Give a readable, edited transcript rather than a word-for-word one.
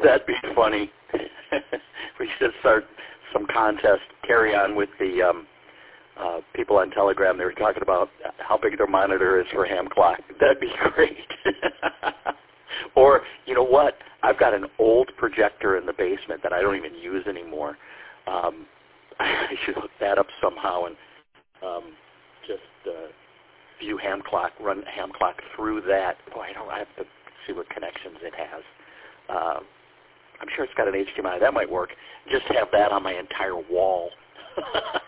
That'd be funny. We should start some contest, carry on with the people on Telegram. They were talking about how big their monitor is for ham clock. That'd be great. Or, you know what? I've got an old projector in the basement that I don't even use anymore. I should hook that up somehow and just view ham clock, run ham clock through that. Boy, I have to see what connections it has. I'm sure it's got an HDMI. That might work. Just have that on my entire wall.